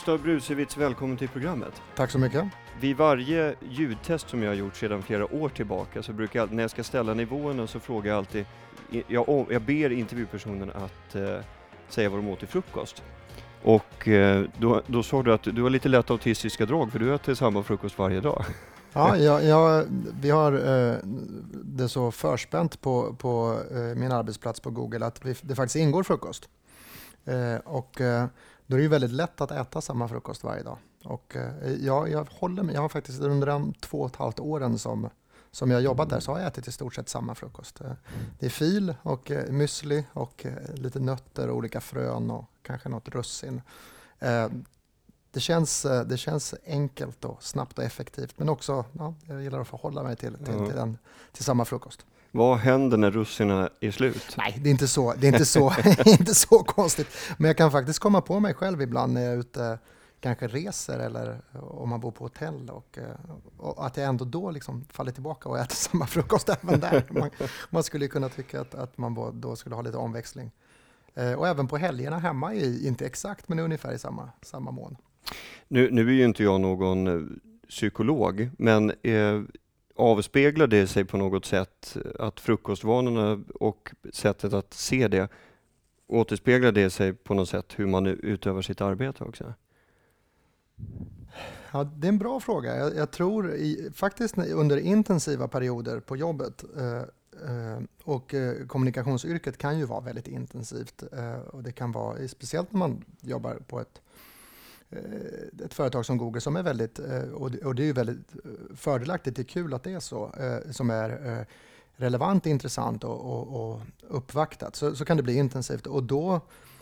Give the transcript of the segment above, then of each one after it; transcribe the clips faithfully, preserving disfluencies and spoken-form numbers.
Gustav Brusewitz, välkommen till programmet. Tack så mycket. Vid varje ljudtest som jag har gjort sedan flera år tillbaka så brukar jag, när jag ska ställa nivåerna så frågar jag alltid, jag, jag ber intervjupersonen att eh, säga vad de åt till frukost. Och eh, då, då sa du att du har lite lätt autistiska drag för du äter samma frukost varje dag. Ja, jag, jag, vi har eh, det så förspänt på, på eh, min arbetsplats på Google att vi, det faktiskt ingår frukost. Eh, och eh, då är det ju väldigt lätt att äta samma frukost varje dag. Och eh, jag, jag håller mig, jag har faktiskt under de två och ett halvt åren som, som jag har jobbat där så har jag ätit i stort sett samma frukost. Eh, det är fil och eh, müsli och eh, lite nötter och olika frön och kanske något russin. Eh, Det känns, det känns enkelt och snabbt och effektivt, men också ja, jag gillar att förhålla mig till, till, Ja. till, den, till samma frukost. Vad händer när russinen är slut? Nej, det är inte så, det är inte så, inte så konstigt. Men jag kan faktiskt komma på mig själv ibland när jag är ute, kanske reser eller om man bor på hotell och, och att jag ändå då liksom faller tillbaka och äter samma frukost även där. Man, man skulle kunna tycka att, att man då skulle ha lite omväxling. Och även på helgerna hemma, i, inte exakt men ungefär i samma, samma mån. Nu, nu är ju inte jag någon eh, psykolog, men eh, avspeglar det sig på något sätt att frukostvanorna och sättet att se det, återspeglar det sig på något sätt hur man utövar sitt arbete också? Ja, det är en bra fråga. Jag, jag tror i, faktiskt under intensiva perioder på jobbet eh, eh, och eh, kommunikationsyrket kan ju vara väldigt intensivt eh, och det kan vara, speciellt när man jobbar på ett ett företag som Google som är väldigt, och det är ju väldigt fördelaktigt, det är kul att det är så, som är relevant, intressant och, och, och uppvaktat, så, så kan det bli intensivt och då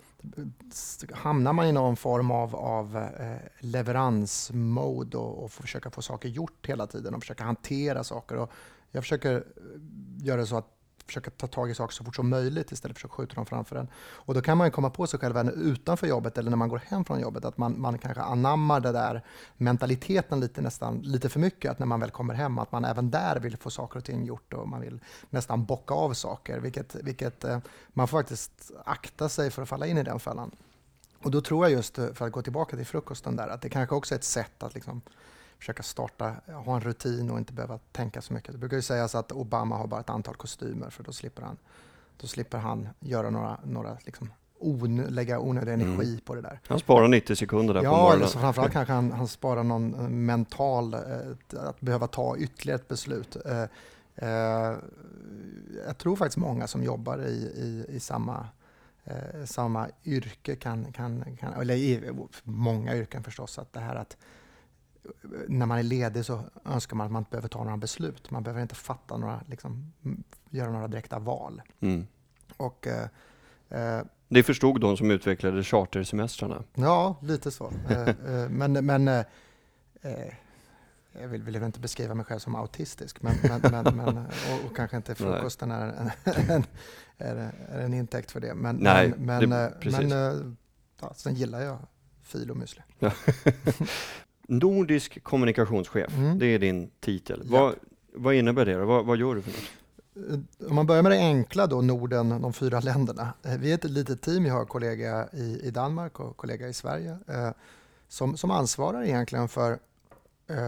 hamnar man i någon form av, av leveransmode och, och försöka få saker gjort hela tiden och försöka hantera saker. Och jag försöker göra så att försöka ta tag i saker så fort som möjligt istället för att skjuta dem framför en. Och då kan man komma på sig själv utanför jobbet eller när man går hem från jobbet att man, man kanske anammar det där mentaliteten lite, nästan, lite för mycket, att när man väl kommer hem att man även där vill få saker och ting gjort och man vill nästan bocka av saker, vilket, vilket eh, man får faktiskt akta sig för att falla in i den fällan. Och då tror jag just, för att gå tillbaka till frukosten där, att det kanske också är ett sätt att liksom försöka starta, ha en rutin och inte behöva tänka så mycket. Det brukar ju sägas att Obama har bara ett antal kostymer för då slipper han, då slipper han göra några, några liksom on, lägga onödig energi mm. på det där. Han sparar nittio sekunder där ja, på morgonen. Ja, framförallt kanske han, han sparar någon mental, eh, att behöva ta ytterligare ett beslut. Eh, eh, jag tror faktiskt många som jobbar i, i, i samma eh, samma yrke kan, kan, kan eller i många yrken förstås, att det här att när man är ledig så önskar man att man inte behöver ta några beslut. Man behöver inte fatta några, liksom, göra några direkta val. Mm. Och, eh, det förstod de som utvecklade chartersemestrarna. Ja, lite så. eh, men men eh, jag vill, vill inte beskriva mig själv som autistisk, men, men, men, men, och, och kanske inte frukosten är en, en, är, är en intäkt för det. Men, Nej, men, det, men, men ja, sen gillar jag fil och müsli. Ja. Nordisk kommunikationschef, mm. det är din titel. Ja. Vad, vad innebär det? Vad, vad gör du för något? Om man börjar med det enkla då, Norden, de fyra länderna. Vi är ett litet team, jag har kollega i, i Danmark och kollega i Sverige eh, som, som ansvarar egentligen för eh,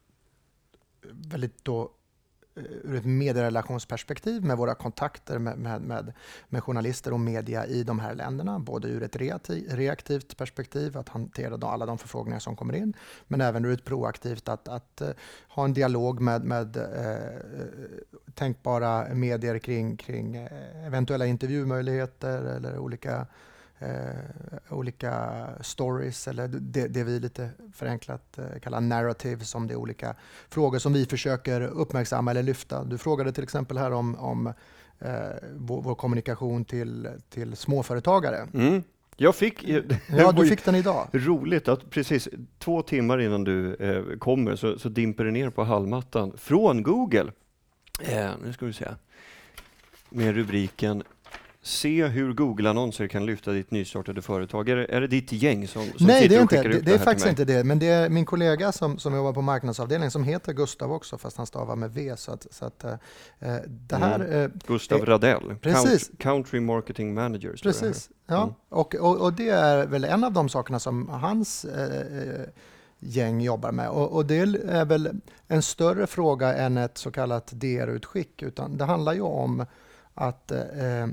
väldigt då ur ett medierelationsperspektiv med våra kontakter med, med, med, med journalister och media i de här länderna, både ur ett reaktiv, reaktivt perspektiv att hantera då alla de förfrågningar som kommer in, men även ur ett proaktivt att, att uh, ha en dialog med, med uh, tänkbara medier kring, kring uh, eventuella intervjumöjligheter eller olika Uh, olika stories eller det, det vi lite förenklat uh, kallar narrative, som det är olika frågor som vi försöker uppmärksamma eller lyfta. Du frågade till exempel här om, om uh, vår, vår kommunikation till, till småföretagare. Mm. Jag fick, ja, du fick den idag. Roligt att precis två timmar innan du eh, kommer så, så dimper det ner på hallmattan från Google. Eh, nu ska vi se. Med rubriken se hur Google-annonser kan lyfta ditt nystartade företag? Är, är det ditt gäng som, som Nej, sitter det är och inte. skickar Det, ut det det är här faktiskt till mig? inte det. Men det är min kollega som, som jobbar på marknadsavdelningen som heter Gustav också, fast han stavar med V. Så att, så att, eh, det här, Mm. eh, Gustav eh, Radell, precis. Count, Country Marketing Manager. står det här. Precis, ja. Mm. Och, och, och det är väl en av de sakerna som hans eh, gäng jobbar med. Och, och det är väl en större fråga än ett så kallat D R-utskick, utan det handlar ju om att eh,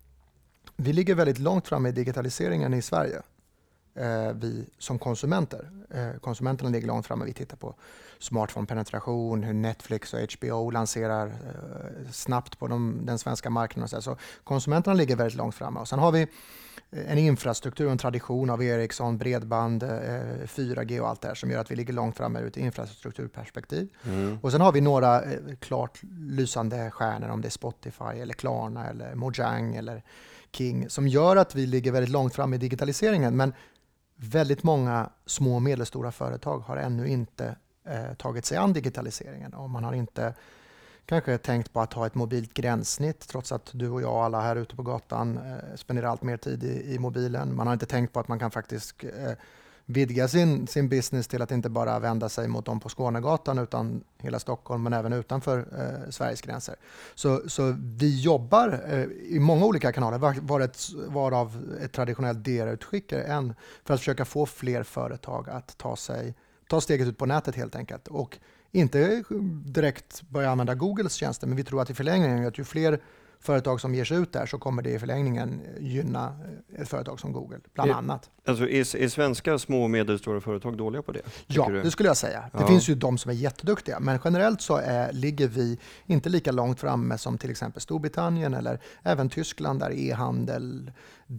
vi ligger väldigt långt fram i digitaliseringen i Sverige. Eh, vi som konsumenter. Eh, konsumenterna ligger långt framme. Vi tittar på smartphone-penetration, hur Netflix och H B O lanserar eh, snabbt på de, den svenska marknaden. Och så, så konsumenterna ligger väldigt långt framme. Och sen har vi en infrastruktur och en tradition av Ericsson, bredband, eh, fyra G och allt det här som gör att vi ligger långt framme ur ett infrastrukturperspektiv. Mm. Och sen har vi några eh, klart lysande stjärnor, om det är Spotify eller Klarna eller Mojang eller King, som gör att vi ligger väldigt långt fram i digitaliseringen. Men väldigt många små och medelstora företag har ännu inte eh, tagit sig an digitaliseringen. Och man har inte kanske tänkt på att ha ett mobilt gränssnitt, trots att du och jag och alla här ute på gatan eh, spenderar allt mer tid i, i mobilen. Man har inte tänkt på att man kan faktiskt eh, vidga sin, sin business till att inte bara vända sig mot dem på Skånegatan utan hela Stockholm, men även utanför eh, Sveriges gränser. Så, så vi jobbar eh, i många olika kanaler, var, var ett, varav ett traditionellt D R-utskick är en, för att försöka få fler företag att ta, sig, ta steget ut på nätet helt enkelt. Och inte direkt börja använda Googles tjänster, men vi tror att i förlängningen, att ju fler företag som ger sig ut där, så kommer det i förlängningen gynna ett företag som Google, bland är, annat. Alltså är, är svenska små och medelstora företag dåliga på det? Ja, du? det skulle jag säga. Ja. Det finns ju de som är jätteduktiga, men generellt så är, ligger vi inte lika långt framme som till exempel Storbritannien eller även Tyskland, där e-handel,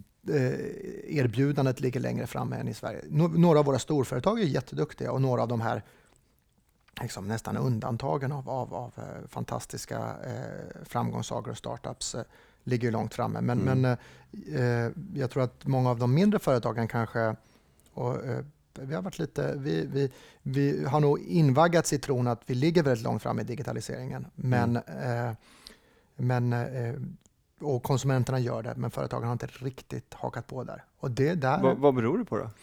eh, erbjudandet ligger längre framme än i Sverige. Några av våra storföretag är jätteduktiga och några av de här liksom nästan undantagen av, av, av eh, fantastiska eh, framgångssagor och startups eh, ligger långt framme. Men, mm. men eh, jag tror att många av de mindre företagen kanske, och, eh, vi har varit lite, vi, vi, vi har nog invaggats i tron att vi ligger väldigt långt fram i digitaliseringen. Men, mm. eh, men eh, och konsumenterna gör det, men företagen har inte riktigt hakat på där. Och det där. Va, vad beror det på då?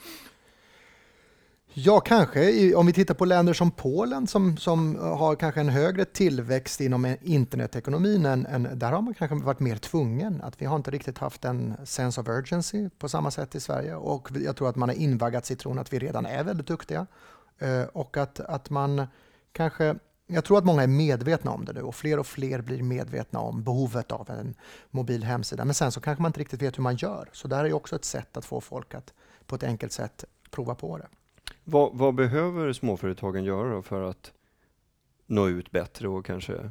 Ja, kanske. Om vi tittar på länder som Polen som, som har kanske en högre tillväxt inom internetekonomin, än, än, där har man kanske varit mer tvungen. Att vi har inte riktigt haft en sense of urgency på samma sätt i Sverige. Och jag tror att man har invaggats i tron att vi redan är väldigt duktiga. Och att, att man kanske... Jag tror att många är medvetna om det nu och fler och fler blir medvetna om behovet av en mobil hemsida. Men sen så kanske man inte riktigt vet hur man gör. Så det här är också ett sätt att få folk att på ett enkelt sätt prova på det. Vad, vad behöver småföretagen göra då för att nå ut bättre och kanske...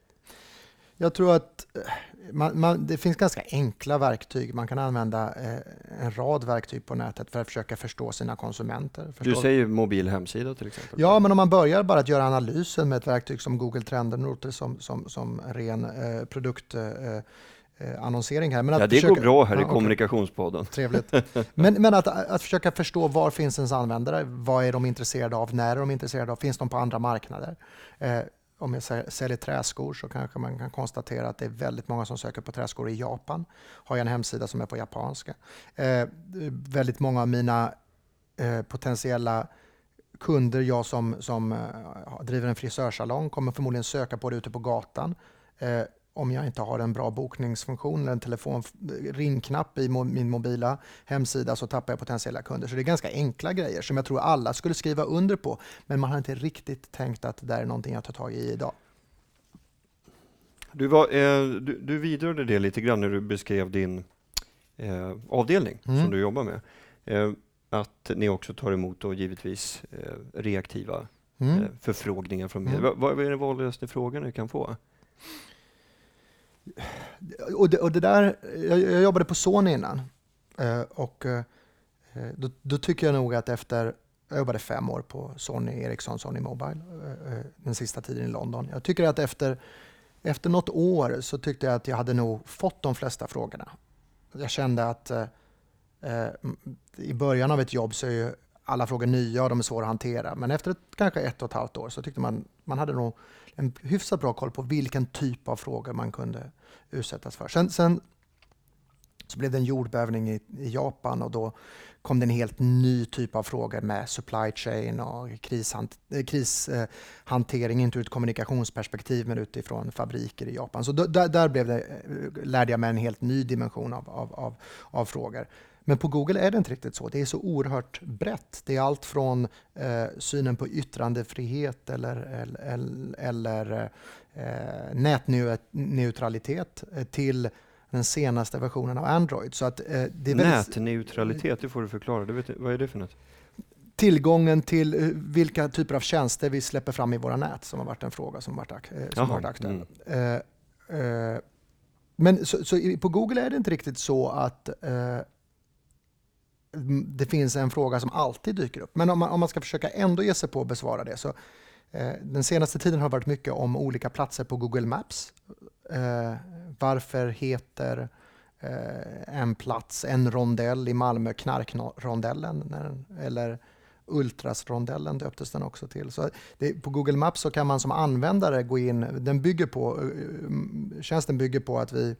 Jag tror att man, man, det finns ganska enkla verktyg. Man kan använda eh, en rad verktyg på nätet för att försöka förstå sina konsumenter. Förstå... Du säger mobil hemsida till exempel. Ja, men om man börjar bara att göra analysen med ett verktyg som Google Trender som, som, som ren eh, produkt... Eh, annonsering här. Men att ja, det försöka... går bra här ja, i Kommunikationspodden. Okay. Trevligt. Men, men att, att försöka förstå var finns ens användare? Vad är de intresserade av? När är de intresserade av? Finns de på andra marknader? Eh, om jag säljer träskor så kanske man kan konstatera att det är väldigt många som söker på träskor i Japan. Har jag en hemsida som är på japanska. Eh, väldigt många av mina eh, potentiella kunder, jag som, som eh, driver en frisörsalong, kommer förmodligen söka på det ute på gatan. Eh, om jag inte har en bra bokningsfunktion eller en telefon ringknapp i mo- min mobila hemsida, så tappar jag potentiella kunder. Så det är ganska enkla grejer som jag tror alla skulle skriva under på, men man har inte riktigt tänkt att det är någonting jag tar tag i idag. Du, var, eh, du, du vidrörde det lite grann när du beskrev din eh, avdelning mm. som du jobbar med. Eh, att ni också tar emot och givetvis eh, reaktiva mm. eh, förfrågningar från mm. Vad, vad är den vanligaste frågan du kan få? Och det, och det där, jag, jag jobbade på Sony innan eh, och eh, då, då tycker jag nog att efter, jag jobbade fem år på Sony Ericsson, Sony Mobile, eh, den sista tiden i London. Jag tycker att efter, efter något år så tyckte jag att jag hade nog fått de flesta frågorna. Jag kände att eh, i början av ett jobb så är ju alla frågor nya och de är svåra att hantera. Men efter ett, kanske ett och ett halvt år så tyckte man man hade nog en hyfsat bra koll på vilken typ av frågor man kunde utsättas för. Sen, sen Så blev det en jordbävning i, i Japan och då kom det en helt ny typ av frågor med supply chain och krishant, krishantering, inte ur ett kommunikationsperspektiv men utifrån fabriker i Japan. Så då, där, där blev det, lärde jag mig en helt ny dimension av, av, av, av frågor. Men på Google är det inte riktigt så. Det är så oerhört brett. Det är allt från eh, synen på yttrandefrihet eller, eller, eller eh, nätneutralitet till den senaste versionen av Android. Så att, eh, det är väldigt, nätneutralitet, det får du förklara. Du vet, vad är det för något? Tillgången till vilka typer av tjänster vi släpper fram i våra nät, som har varit en fråga som har varit, eh, som har varit aktuell. Mm. Eh, eh, men så, så på Google är det inte riktigt så att eh, det finns en fråga som alltid dyker upp. Men om man, om man ska försöka ändå ge sig på att besvara det, så eh, den senaste tiden har det varit mycket om olika platser på Google Maps. Eh, varför heter eh, en plats, en rondell i Malmö, Knarkrondellen, eller Ultrasrondellen döptes den också till. Så det, på Google Maps så kan man som användare gå in, den bygger på, tjänsten bygger på att vi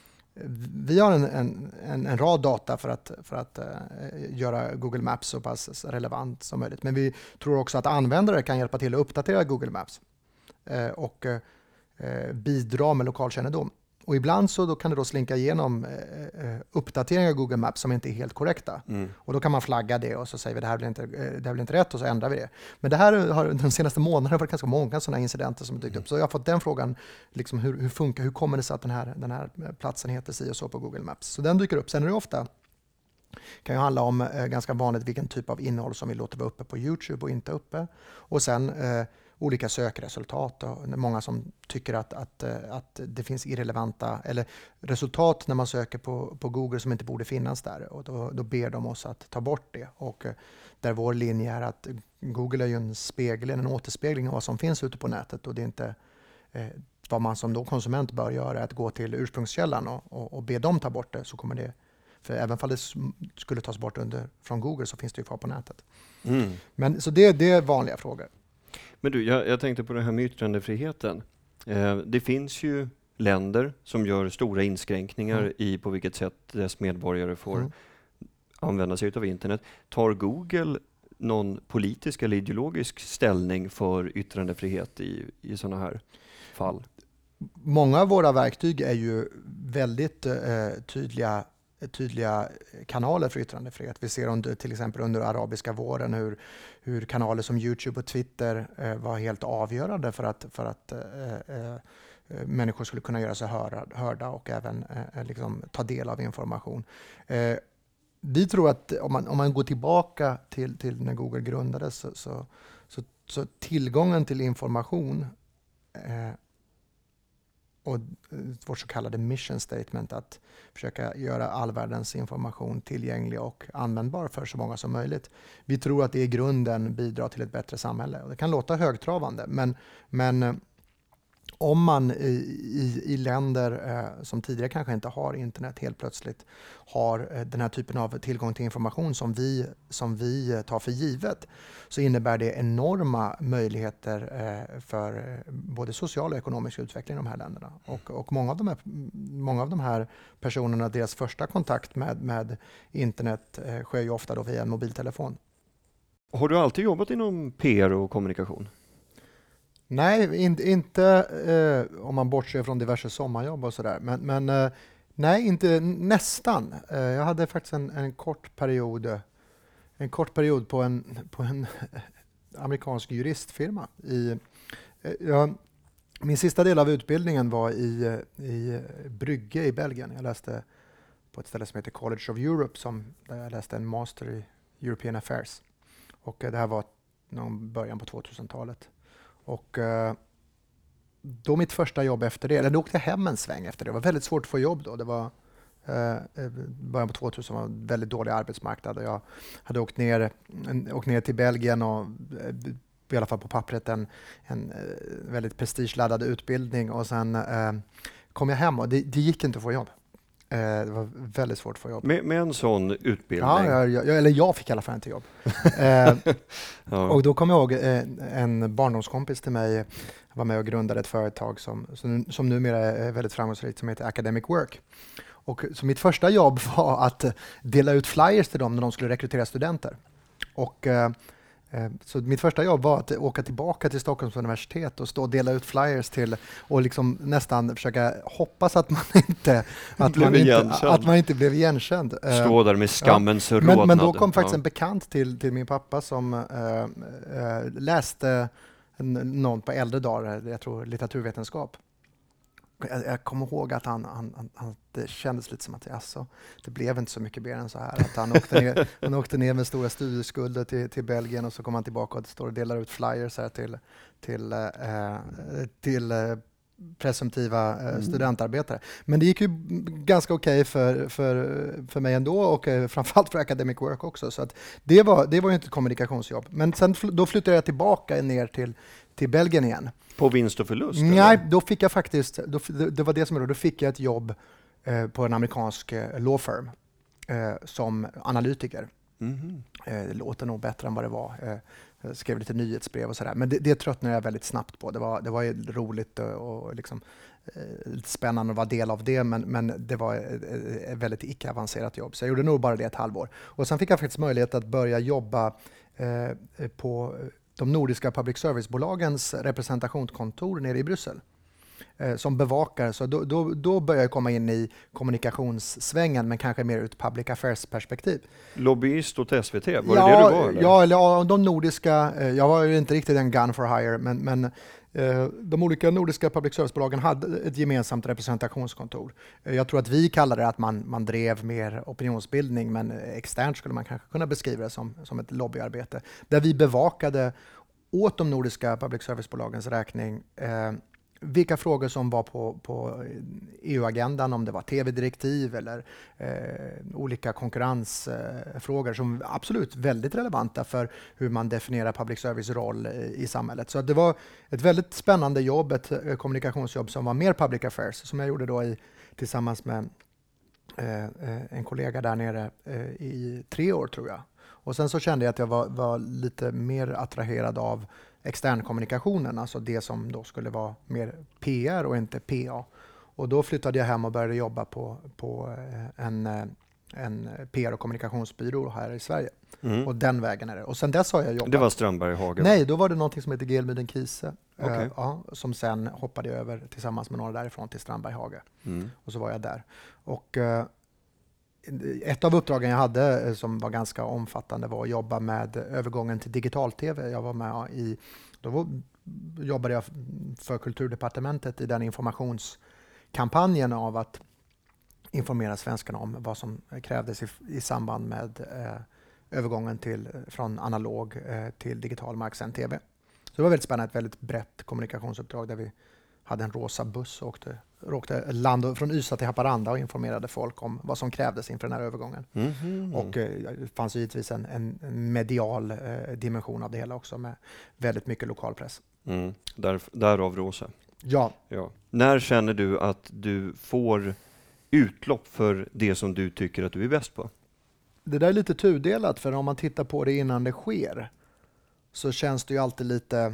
Vi har en, en, en rad data för att, för att uh, göra Google Maps så pass relevant som möjligt. Men vi tror också att användare kan hjälpa till att uppdatera Google Maps uh, och uh, bidra med lokalkännedom. Och ibland så då kan det då slinka igenom uh, uppdateringar av Google Maps som inte är helt korrekta. Mm. Och då kan man flagga det och så säger vi det här blir inte, det här blir inte rätt och så ändrar vi det. Men det här har de senaste månaderna varit ganska många sådana incidenter som dykt upp. Så jag har fått den frågan, liksom, hur, hur funkar, hur kommer det sig att den här, den här platsen heter si och så på Google Maps? Så den dyker upp. Sen är det ofta, kan ju handla om eh, ganska vanligt vilken typ av innehåll som vi låter vara uppe på YouTube och inte uppe. Och sen eh, olika sökresultat. Och många som tycker att, att, att det finns irrelevanta eller resultat när man söker på, på Google som inte borde finnas där. Och då, då ber de oss att ta bort det. Och där vår linje är att Google är ju en spegel, en återspegling av vad som finns ute på nätet. Och det är inte eh, vad man som då konsument bör göra, att gå till ursprungskällan och, och, och be dem ta bort det. Så kommer det, för även om det skulle tas bort under, från Google så finns det ju kvar på nätet. Mm. Men, så det, det är vanliga frågor. Men du, jag, jag tänkte på det här med yttrandefriheten. Eh, det finns ju länder som gör stora inskränkningar mm. i på vilket sätt dess medborgare får mm. använda sig av internet. Tar Google någon politisk eller ideologisk ställning för yttrandefrihet i, i sådana här fall? Många av våra verktyg är ju väldigt eh, tydliga tydliga kanaler för yttrandefrihet. Vi ser under, till exempel under arabiska våren hur, hur kanaler som YouTube och Twitter eh, var helt avgörande för att, för att eh, eh, människor skulle kunna göra sig hörda, hörda och även eh, liksom ta del av information. Eh, vi tror att om man, om man går tillbaka till, till när Google grundades så, så, så, så tillgången till information eh, och vårt så kallade mission statement, att försöka göra all världens information tillgänglig och användbar för så många som möjligt. Vi tror att det i grunden bidrar till ett bättre samhälle. Och det kan låta högtravande, men, men om man i, i, i länder eh, som tidigare kanske inte har internet helt plötsligt har eh, den här typen av tillgång till information som vi, som vi tar för givet, så innebär det enorma möjligheter eh, för eh, både social och ekonomisk utveckling i de här länderna. Och, och många, av de här, många av de här personerna, deras första kontakt med, med internet eh, sker ju ofta då via en mobiltelefon. Har du alltid jobbat inom P R och kommunikation? Nej, in, inte eh, om man bortser från diverse sommarjobb och sådär. Men, men eh, nej, inte nästan. Eh, jag hade faktiskt en, en kort period en kort period på en, på en amerikansk juristfirma. I, eh, jag, min sista del av utbildningen var i, i Brygge i Belgien. Jag läste på ett ställe som heter College of Europe, som, där jag läste en master i European Affairs. Och eh, det här var någon början på tvåtusentalet. Och eh, då mitt första jobb efter det, eller då åkte jag hem en sväng efter det. Det var väldigt svårt att få jobb då. Det var eh, början på tvåtusen var en väldigt dålig arbetsmarknad. Och jag hade åkt ner, en, åkt ner till Belgien och eh, i alla fall på pappret en, en eh, väldigt prestigeladdad utbildning. Och sen eh, kom jag hem och det, det gick inte att få jobb. Eh, det var väldigt svårt att få jobb. Med, med en sån utbildning? Ja, jag, jag, eller jag fick i alla fall inte jobb. eh, ja. Och då kom jag ihåg eh, en barndomskompis till mig var med och grundade ett företag som, som, som numera är väldigt framgångsrikt, som heter Academic Work. Och, så mitt första jobb var att dela ut flyers till dem när de skulle rekrytera studenter. Och, eh, så mitt första jobb var att åka tillbaka till Stockholms universitet och stå och dela ut flyers till och liksom nästan försöka hoppas att man inte, att man inte, att man inte blev igenkänd. Stå där med skammens ja. rodnad. Men, men då kom faktiskt ja. en bekant till, till min pappa som äh, äh, läste någon på äldre dagar, jag tror litteraturvetenskap. Jag, jag kommer ihåg att han, han, han, han, det kändes lite som att alltså, det blev inte så mycket mer än så här. Att han, åkte ner, han åkte ner med stora studieskulder till, till Belgien och så kom han tillbaka och står och delar ut flyers här till, till, eh, till eh, presumtiva eh, mm. studentarbetare. Men det gick ju ganska okej okay för, för, för mig ändå och eh, framförallt för academic work också. Så att det, var, det var ju inte ett kommunikationsjobb. Men sen då flyttade jag tillbaka ner till, till Belgien igen. På vinst och förlust? Nej, eller? då fick jag faktiskt, då, det var det som jag då, då fick jag ett jobb eh, på en amerikansk eh, law firm eh, som analytiker. Mm-hmm. Eh, det låter nog bättre än vad det var. Eh, jag skrev lite nyhetsbrev och sådär. Men det, det tröttnade jag väldigt snabbt på. Det var, det var ju roligt och, och liksom, eh, lite spännande att vara del av det, men, men det var ett, ett väldigt icke-avancerat jobb. Så jag gjorde nog bara det ett halvår. Och sen fick jag faktiskt möjlighet att börja jobba eh, på de nordiska public service-bolagens representationskontor nere i Bryssel eh, som bevakar. Så då, då, då börjar jag komma in i kommunikationssvängen, men kanske mer ur ett public affairs-perspektiv. Lobbyist åt S V T, var ja, det det du var? Eller? Ja, eller, ja, de nordiska, eh, jag var ju inte riktigt en gun for hire, men, men eh, de olika nordiska public service-bolagen hade ett gemensamt representationskontor. Eh, jag tror att vi kallade det att man, man drev mer opinionsbildning, men externt skulle man kanske kunna beskriva det som, som ett lobbyarbete. Där vi bevakade åt de nordiska public service-bolagens räkning eh, vilka frågor som var på, på E U-agendan, om det var tv-direktiv eller eh, olika konkurrensfrågor eh, som absolut väldigt relevanta för hur man definierar public service roll i, i samhället. Så det var ett väldigt spännande jobb, ett eh, kommunikationsjobb som var mer public affairs, som jag gjorde då i, tillsammans med eh, en kollega där nere eh, i tre år tror jag. Och sen så kände jag att jag var, var lite mer attraherad av externkommunikationen, alltså det som då skulle vara mer P R och inte P A. Och då flyttade jag hem och började jobba på, på en, en P R och kommunikationsbyrå här i Sverige. Mm. Och den vägen är det. Och sen dess har jag jobbat. Det var Strandberg Hagen? Nej, då var det något som heter Gelmyden Kise. Okay. Uh, ja, som sen hoppade jag över tillsammans med några därifrån till Strandberg Hagen. Mm. Och så var jag där. Och uh, ett av uppdragen jag hade som var ganska omfattande var att jobba med övergången till digital-tv. Jag var med i, då var, jobbade jag för Kulturdepartementet i den informationskampanjen av att informera svenskarna om vad som krävdes i, i samband med eh, övergången till, från analog eh, till digital marksänd tv. Så det var väldigt spännande, ett väldigt brett kommunikationsuppdrag där vi hade en rosa buss och åkte, åkte land från Ystad till Haparanda och informerade folk om vad som krävdes inför den här övergången. Mm-hmm. Och eh, det fanns givetvis en, en medial eh, dimension av det hela också med väldigt mycket lokalpress. Mm. Där, därav rosa. Ja. ja. När känner du att du får utlopp för det som du tycker att du är bäst på? Det där är lite tudelat, för om man tittar på det innan det sker så känns det ju alltid lite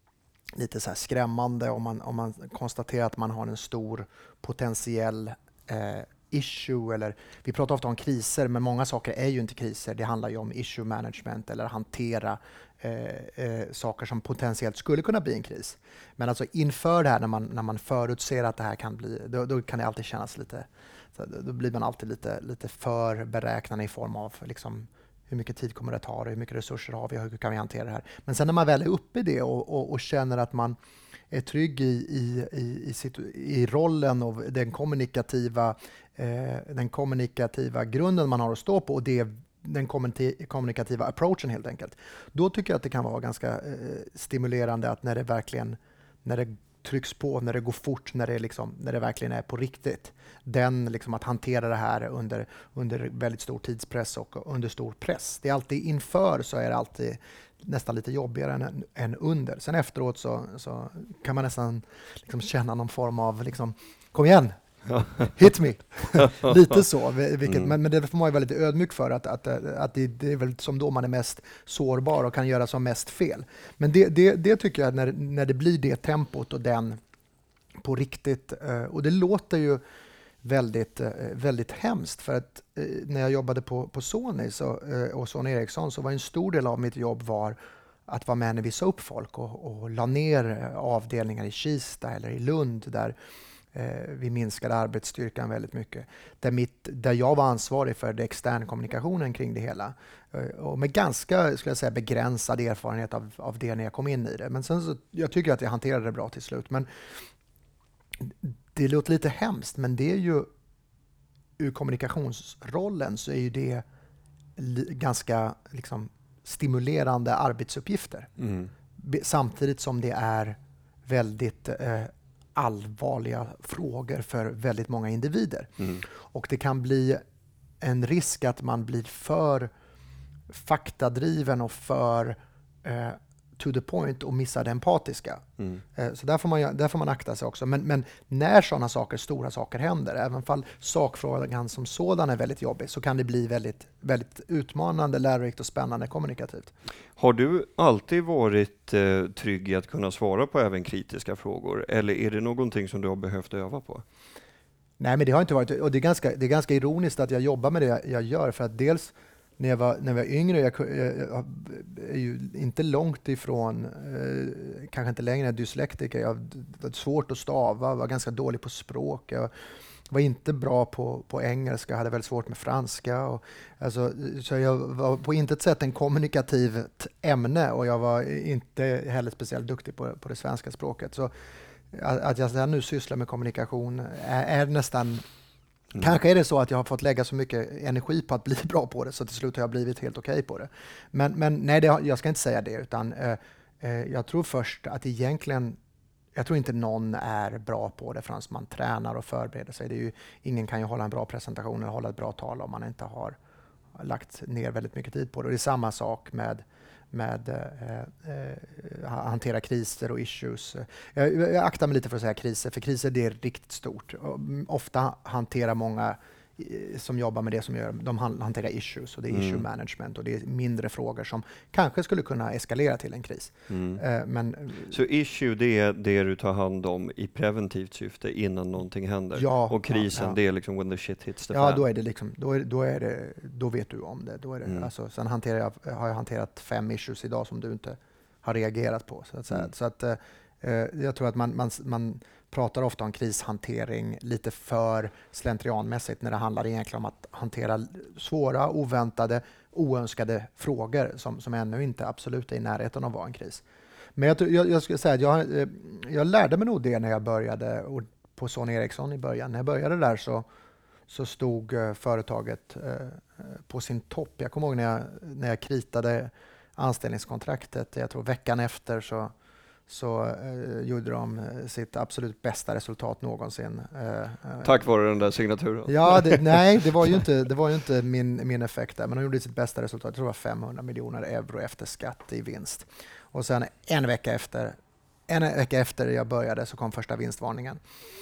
lite så här skrämmande om man, om man konstaterar att man har en stor potentiell eh, issue. Eller, vi pratar ofta om kriser, men många saker är ju inte kriser. Det handlar ju om issue management eller hantera eh, eh, saker som potentiellt skulle kunna bli en kris. Men alltså inför det här, när man, när man förutser att det här kan bli, då, då kan det alltid kännas lite, så då blir man alltid lite, lite för beräknande i form av liksom, hur mycket tid kommer det ta, hur mycket resurser har vi och hur kan vi hantera det här. Men sen när man väl är uppe i det och, och, och känner att man är trygg i, i, i, i, sitt, i rollen och den kommunikativa, eh, den kommunikativa grunden man har att stå på och det, den kommunikativa approachen helt enkelt. Då tycker jag att det kan vara ganska eh, stimulerande att när det verkligen när det trycks på, när det går fort, när det, liksom, när det verkligen är på riktigt. Den, liksom, att hantera det här under, under väldigt stor tidspress och under stor press. Det är alltid inför så är det alltid nästan lite jobbigare än, än under. Sen efteråt så, så kan man nästan liksom känna någon form av liksom, kom igen, hit me. Lite så. Vilket, mm. men, men det får man ju vara lite ödmjuk för att, att, att det, det är väl som då man är mest sårbar och kan göra som mest fel. Men det, det, det tycker jag när, när det blir det tempot och den på riktigt, och det låter ju väldigt, väldigt hemskt. För att när jag jobbade på, på Sony så, och Sony Ericsson så var en stor del av mitt jobb var att vara med när vi sa upp folk och, och la ner avdelningar i Kista eller i Lund där eh, vi minskade arbetsstyrkan väldigt mycket. Där, mitt, där jag var ansvarig för den externa kommunikationen kring det hela. Eh, och med ganska skulle jag säga, begränsad erfarenhet av, av det när jag kom in i det. Men sen så, jag tycker att jag hanterade det bra till slut. Men det låter lite hemskt, men det är ju ur kommunikationsrollen så är ju det li, ganska liksom, stimulerande arbetsuppgifter. Mm. Samtidigt som det är väldigt eh, allvarliga frågor för väldigt många individer. Mm. Och det kan bli en risk att man blir för faktadriven och för eh, to the point och missar det empatiska. Mm. Eh, så där får, man, där får man akta sig också. Men, men när sådana saker, stora saker händer, även om sakfrågan som sådan är väldigt jobbig, så kan det bli väldigt, väldigt utmanande, lärorikt och spännande kommunikativt. Har du alltid varit eh, trygg i att kunna svara på även kritiska frågor? Eller är det någonting som du har behövt öva på? Nej, men det har inte varit. Och det är ganska, det är ganska ironiskt att jag jobbar med det jag gör. För att dels när jag var, när jag var yngre, jag, jag, jag är ju inte långt ifrån, eh, kanske inte längre dyslektiker. Jag hade svårt att stava, var ganska dålig på språk. Jag var inte bra på, på engelska, hade väldigt svårt med franska. Och, alltså, så jag var på intet sätt en kommunikativt ämne och jag var inte heller speciellt duktig på, på det svenska språket. Så att, att jag nu sysslar med kommunikation är, är nästan... Mm. Kanske är det så att jag har fått lägga så mycket energi på att bli bra på det så till slut har jag blivit helt okej på det. Men, men nej, det, jag ska inte säga det, utan eh, eh, jag tror först att egentligen, jag tror inte någon är bra på det förrän man tränar och förbereder sig. Det är ju, ingen kan ju hålla en bra presentation eller hålla ett bra tal om man inte har lagt ner väldigt mycket tid på det. Och det är samma sak med med eh, eh, hantera kriser och issues. Jag, jag aktar mig lite för att säga kriser, för kriser det är riktigt stort. Och ofta hanterar många eh, som jobbar med det som gör, de hanterar issues och det är mm. issue management och det är mindre frågor som kanske skulle kunna eskalera till en kris. Mm. Eh, men, Så issue det är det du tar hand om i preventivt syfte innan någonting händer. Ja, och krisen ja, ja. det är liksom when the shit hits the ja, fan. då är det liksom, då, är, då, är det, då vet du om det. Då är det mm. alltså, sen hanterar jag, har jag hanterat fem issues idag som du inte har reagerat på. Så att säga. Mm. Så att, eh, jag tror att man, man, man pratar ofta om krishantering lite för slentrianmässigt när det handlar egentligen om att hantera svåra, oväntade, oönskade frågor som, som ännu inte absolut är i närheten av att vara en kris. Men jag, jag, jag skulle säga att jag, jag lärde mig nog det när jag började på Sony Ericsson i början. När jag började där så, så stod företaget på sin topp. Jag kommer ihåg när jag, när jag kritade anställningskontraktet. Jag tror veckan efter så så eh, gjorde de sitt absolut bästa resultat någonsin. Eh, Tack vare den där signaturen. Ja, det, nej, det var ju inte, det var ju inte min, min effekt där, men de gjorde sitt bästa resultat. Jag tror det var femhundra miljoner euro efter skatt i vinst. Och sen en vecka efter, en vecka efter jag började så kom första vinstvarningen.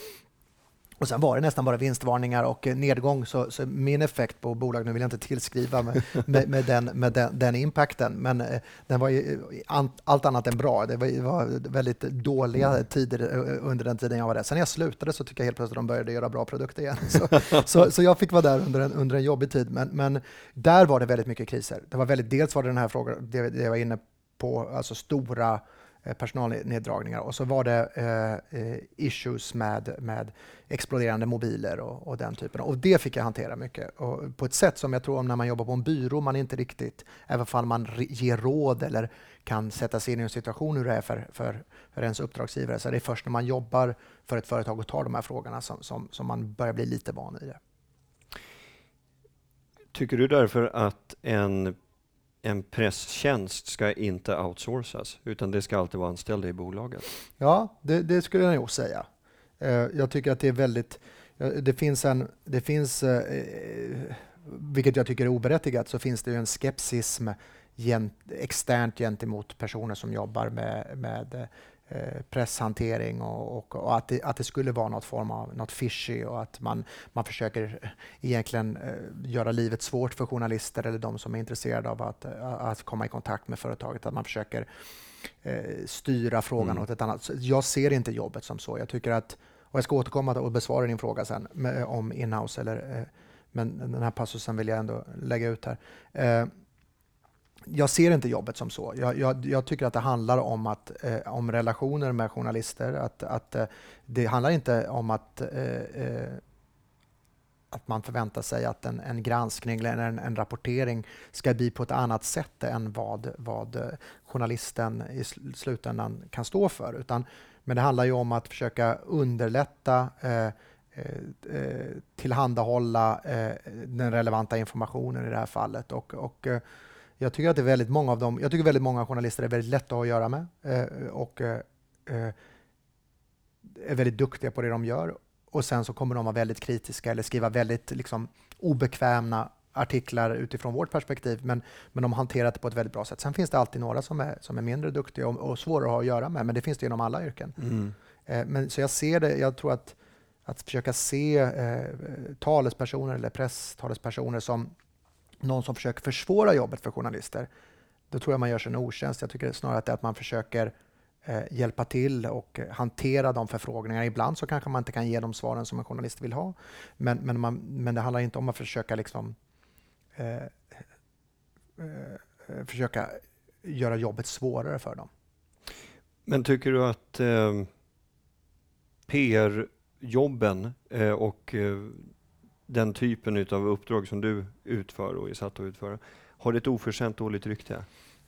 Och sen var det nästan bara vinstvarningar och nedgång, så, så min effekt på bolaget, nu vill jag inte tillskriva med, med, med, den, med den, den impacten, men eh, den var ju allt annat än bra. Det var, det var väldigt dåliga tider under den tiden jag var där. Sen när jag slutade så tycker jag helt plötsligt att de började göra bra produkter igen. Så, så, så jag fick vara där under en, under en jobbig tid, men, men där var det väldigt mycket kriser. Det var väldigt, dels var det den här frågan, det, det jag var inne på, alltså stora personalneddragningar, och så var det eh, issues med, med exploderande mobiler och, och den typen. Och det fick jag hantera mycket. Och på ett sätt som jag tror om när man jobbar på en byrå, man inte riktigt, även om man ger råd eller kan sätta sig in i en situation hur det är för, för, för ens uppdragsgivare, så är det först när man jobbar för ett företag och tar de här frågorna som, som, som man börjar bli lite van i det. Tycker du därför att en En presstjänst ska inte outsourcas, utan det ska alltid vara anställda i bolaget? Ja, det, det skulle jag nog säga. Jag tycker att det är väldigt... Det finns en... Det finns, vilket jag tycker är oberättigat, så finns det ju en skepsism gent, externt gentemot personer som jobbar med, med presshantering och, och, och att, det, att det skulle vara något form av något fishy och att man, man försöker egentligen eh, göra livet svårt för journalister eller de som är intresserade av att, att komma i kontakt med företaget, att man försöker eh, styra frågan mm. åt ett annat. Så jag ser inte jobbet som så. Jag tycker att Och jag ska återkomma och besvara din fråga sen med, om inhouse, eller, eh, men den här passusen vill jag ändå lägga ut här. Eh, jag ser inte jobbet som så. Jag, jag, jag tycker att det handlar om, att, eh, om relationer med journalister. Att, att, eh, det handlar inte om att eh, eh, att man förväntar sig att en, en granskning eller en, en rapportering ska bli på ett annat sätt än vad, vad journalisten i slutändan kan stå för. Utan, men det handlar ju om att försöka underlätta, eh, eh, tillhandahålla eh, den relevanta informationen i det här fallet. Och, och eh, jag tycker att det är väldigt många av dem, jag tycker väldigt många journalister är väldigt lätta att göra med eh, och eh, är väldigt duktiga på det de gör. Och sen så kommer de vara väldigt kritiska eller skriva väldigt liksom, obekväma artiklar utifrån vårt perspektiv, men, men de hanterar det på ett väldigt bra sätt. Sen finns det alltid några som är, som är mindre duktiga och, och svåra att ha att göra med, men det finns det inom alla yrken. Mm. Eh, men, så jag ser det, jag tror att, att försöka se eh, talespersoner eller presstalespersoner som någon som försöker försvåra jobbet för journalister, då tror jag man gör sig en otjänst. Jag tycker snarare att det är att man försöker Eh, hjälpa till och eh, hantera de förfrågningarna. Ibland så kanske man inte kan ge de svaren som en journalist vill ha. Men, men, man, men det handlar inte om att försöka liksom, eh, eh, försöka göra jobbet svårare för dem. Men tycker du att eh, P R-jobben eh, och eh, den typen av uppdrag som du utför och är satt att utföra, har det ett oförtjänt dåligt rykte?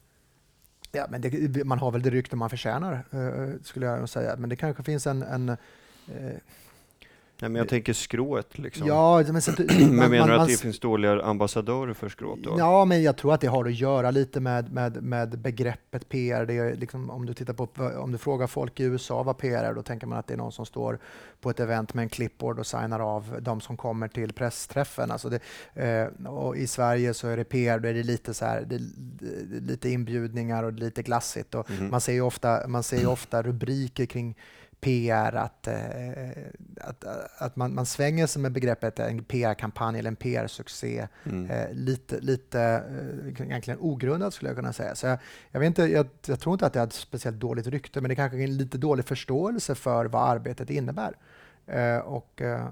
Ja, men det, man har väl det rykte man förtjänar, uh, skulle jag säga. Men det kanske finns en... en uh, Nej, men jag tänker skrået liksom. Ja, men, så, man, men menar man, du att man, det finns dåliga ambassadörer för skrået då? Ja, men jag tror att det har att göra lite med, med, med begreppet P R. Det är liksom, om, du tittar på, om du frågar folk i U S A vad P R är, då tänker man att det är någon som står på ett event med en clipboard och signar av de som kommer till pressträffen. Alltså det, eh, och i Sverige så är det P R, då är det lite, så här, det, det, lite inbjudningar och lite glassigt. Och mm. Man ser ju ofta, man ser ju ofta rubriker kring P R, att, att, att man, man svänger sig med begreppet en P R-kampanj eller en P R-succé. Mm. Eh, lite lite eh, egentligen ogrundat, skulle jag kunna säga. Så jag, jag, vet inte, jag, jag tror inte att det har ett speciellt dåligt rykte, men det kanske är en lite dålig förståelse för vad arbetet innebär. Eh, och, eh,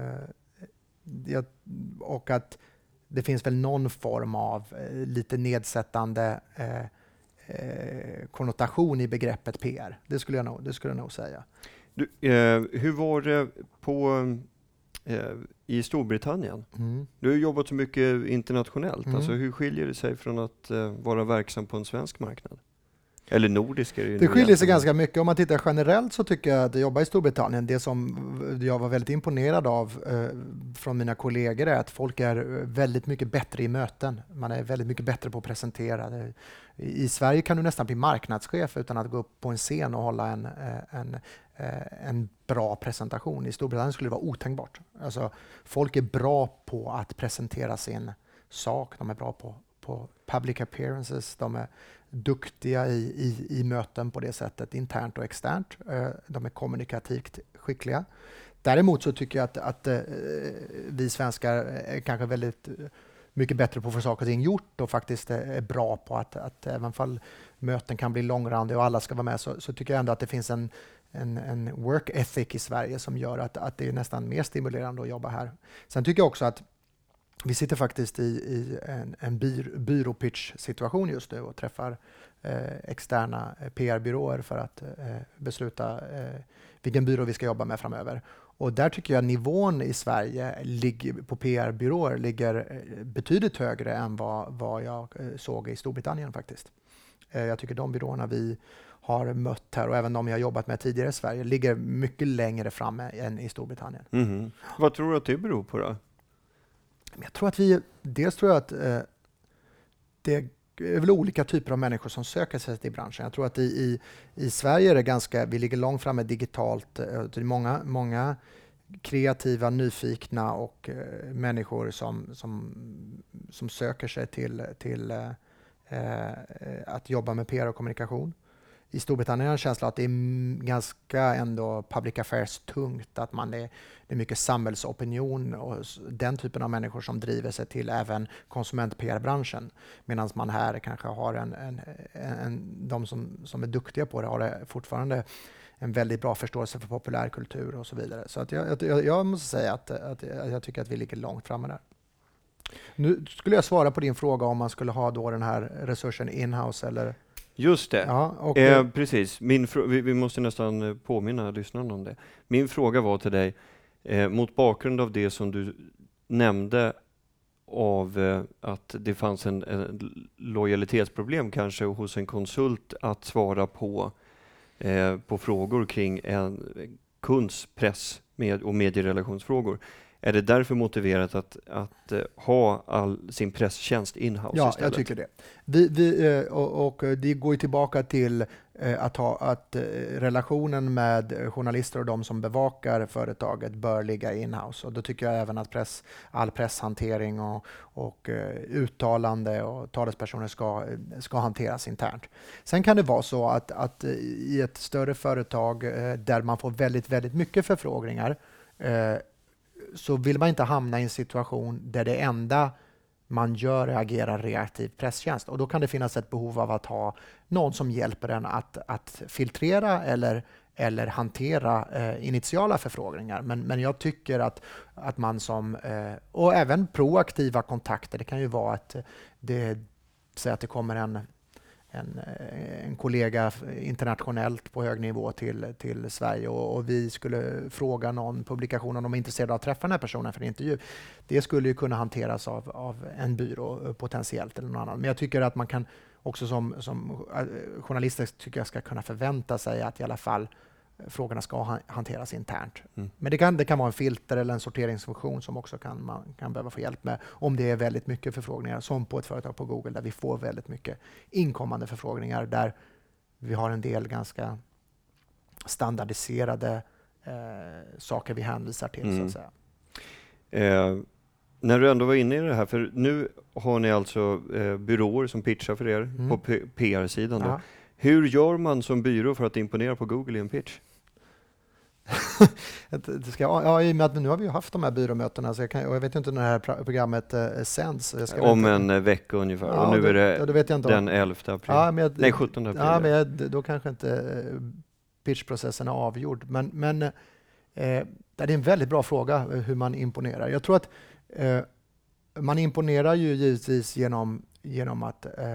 jag, och att det finns väl någon form av eh, lite nedsättande eh, konnotation i begreppet P R. Det skulle jag nog, det skulle jag nog säga. Du, eh, hur var det på, eh, i Storbritannien? Mm. Du har jobbat så mycket internationellt. Mm. Alltså, hur skiljer det sig från att eh, vara verksam på en svensk marknad? Eller nordisk är det ju. Det skiljer sig ganska mycket. Om man tittar generellt så tycker jag att jobba i Storbritannien, det som jag var väldigt imponerad av eh, från mina kollegor är att folk är väldigt mycket bättre i möten. Man är väldigt mycket bättre på att presentera. I Sverige kan du nästan bli marknadschef utan att gå upp på en scen och hålla en, en, en bra presentation. I Storbritannien skulle det vara otänkbart. Alltså, folk är bra på att presentera sin sak. De är bra på, på public appearances. De är duktiga i, i, i möten på det sättet, internt och externt. De är kommunikativt skickliga. Däremot så tycker jag att, att vi svenskar är kanske väldigt mycket bättre på att få saker och ting gjort och faktiskt är bra på att, att även fall möten kan bli långrandiga och alla ska vara med, så, så tycker jag ändå att det finns en, en, en work ethic i Sverige som gör att, att det är nästan mer stimulerande att jobba här. Sen tycker jag också att vi sitter faktiskt i, i en, en byr, byråpitch-situation just nu och träffar eh, externa P R-byråer för att eh, besluta eh, vilken byrå vi ska jobba med framöver. Och där tycker jag nivån i Sverige ligger, på P R-byråer ligger betydligt högre än vad, vad jag såg i Storbritannien faktiskt. Eh, jag tycker de byråerna vi har mött här och även de jag har jobbat med tidigare i Sverige ligger mycket längre framme än i Storbritannien. Mm. Vad tror du att det beror på då? Jag tror att vi, dels tror jag att eh, det är väl olika typer av människor som söker sig till branschen. Jag tror att i, i, i Sverige är det ganska, vi ligger långt framme digitalt. Det är många, många kreativa, nyfikna och eh, människor som, som, som söker sig till, till eh, att jobba med P R och kommunikation. I Storbritannien har jag en känsla att det är ganska ändå public affairs tungt, att man är, det är mycket samhällsopinion och den typen av människor som driver sig till även konsument-P R-branschen. Medan man här kanske har en, en, en de som, som är duktiga på det har det fortfarande en väldigt bra förståelse för populärkultur och så vidare. Så att jag, jag, jag måste säga att, att jag tycker att vi ligger långt framme där. Nu skulle jag svara på din fråga om man skulle ha då den här resursen in-house eller... Just det, ja, och, eh, precis. Min fr- vi, vi måste nästan påminna lyssnarna om det. Min fråga var till dig, eh, mot bakgrund av det som du nämnde av eh, att det fanns en, en lojalitetsproblem kanske hos en konsult att svara på, eh, på frågor kring en kunds press med, och medierelationsfrågor. Är det därför motiverat att, att uh, ha all sin presstjänst in-house ja, istället? Ja, jag tycker det. Vi, vi, och, och det går ju tillbaka till eh, att, ha, att eh, relationen med journalister och de som bevakar företaget bör ligga in-house. Och då tycker jag även att press, all presshantering och, och eh, uttalande och talespersoner ska, ska hanteras internt. Sen kan det vara så att, att i ett större företag eh, där man får väldigt, väldigt mycket förfrågningar eh, så vill man inte hamna i en situation där det enda man gör är agera reaktiv presstjänst. Och då kan det finnas ett behov av att ha någon som hjälper en att, att filtrera eller, eller hantera eh, initiala förfrågningar. Men, men jag tycker att, att man som, eh, och även proaktiva kontakter, det kan ju vara att det, säg att det kommer en En, en kollega internationellt på hög nivå till, till Sverige och, och vi skulle fråga någon publikation om de är intresserade av att träffa den här personen för en intervju. Det skulle ju kunna hanteras av, av en byrå potentiellt eller någon annan. Men jag tycker att man kan också som, som journalister tycker jag ska kunna förvänta sig att i alla fall frågorna ska hanteras internt. Mm. Men det kan, det kan vara en filter eller en sorteringsfunktion som också kan, man kan behöva få hjälp med om det är väldigt mycket förfrågningar, som på ett företag på Google där vi får väldigt mycket inkommande förfrågningar där vi har en del ganska standardiserade eh, saker vi hänvisar till. Mm. Så att säga. Eh, när du ändå var inne i det här, för nu har ni alltså eh, byråer som pitchar för er mm. på P- P R-sidan. Då. Hur gör man som byrå för att imponera på Google i en pitch? det ska, ja, i och med att nu har vi ju haft de här byråmötena så jag, kan, och jag vet inte när det här programmet eh, sänds. Jag ska Om inte, en vecka ungefär ja, och nu då, är det ja, då vet jag inte den om, elfte april. Ja, men jag, Nej, sjuttonde april. Ja, men jag, då kanske inte pitchprocessen är avgjord. Men, men eh, det är en väldigt bra fråga hur man imponerar. Jag tror att eh, man imponerar ju givetvis genom, genom att eh,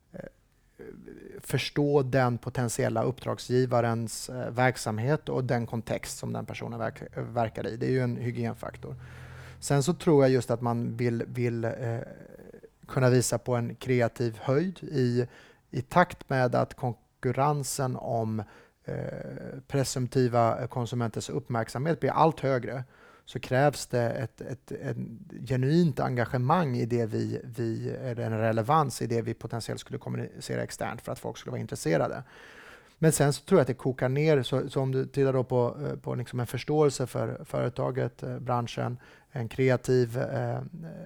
förstå den potentiella uppdragsgivarens eh, verksamhet och den kontext som den personen verk, verkar i. Det är ju en hygienfaktor. Sen så tror jag just att man vill, vill eh, kunna visa på en kreativ höjd i, i takt med att konkurrensen om eh, presumtiva konsumenters uppmärksamhet blir allt högre. Så krävs det ett, ett, ett genuint engagemang i det vi, vi, eller en relevans i det vi potentiellt skulle kommunicera externt för att folk skulle vara intresserade. Men sen så tror jag att det kokar ner, så, så om du tittar då på, på liksom en förståelse för företaget, branschen, en kreativ eh,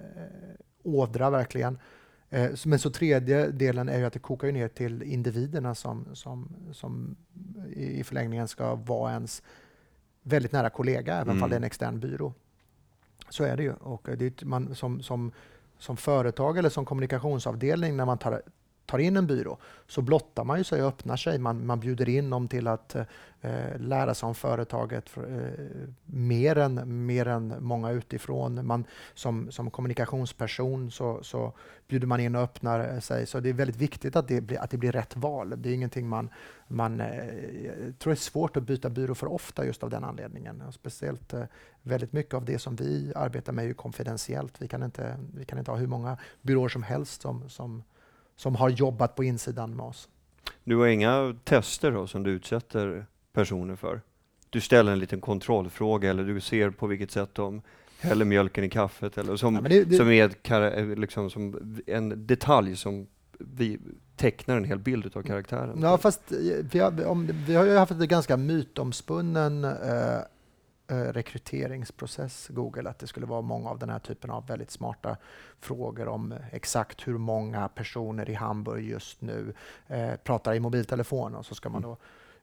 ådra verkligen. Eh, men så tredje delen är ju att det kokar ner till individerna som, som, som i förlängningen ska vara ens väldigt nära kollega, även mm. om det är en extern byrå. Så är det ju. Och det är man, som, som, som företag eller som kommunikationsavdelning, när man tar, tar in en byrå, så blottar man ju sig och öppnar sig. Man, man bjuder in dem till att eh, lära sig om företaget för, eh, mer, än, mer än många utifrån. Man, som, som kommunikationsperson så, så bjuder man in och öppnar sig. Så det är väldigt viktigt att det blir, att det blir rätt val. Det är ingenting man, man eh, tror det är svårt att byta byrå för ofta just av den anledningen. Och speciellt eh, väldigt mycket av det som vi arbetar med är ju konfidentiellt. Vi kan inte, vi kan inte ha hur många byråer som helst som, som som har jobbat på insidan med oss. Du har inga tester då som du utsätter personer för? Du ställer en liten kontrollfråga eller du ser på vilket sätt de häller mjölken i kaffet eller som, ja, det, det, som är ett, liksom, som en detalj som vi tecknar en hel bild av karaktären. Ja, fast vi har, om, vi har ju haft ett ganska mytomspunnen eh, rekryteringsprocess, Google, att det skulle vara många av den här typen av väldigt smarta frågor om exakt hur många personer i Hamburg just nu eh, pratar i mobiltelefon och så ska man då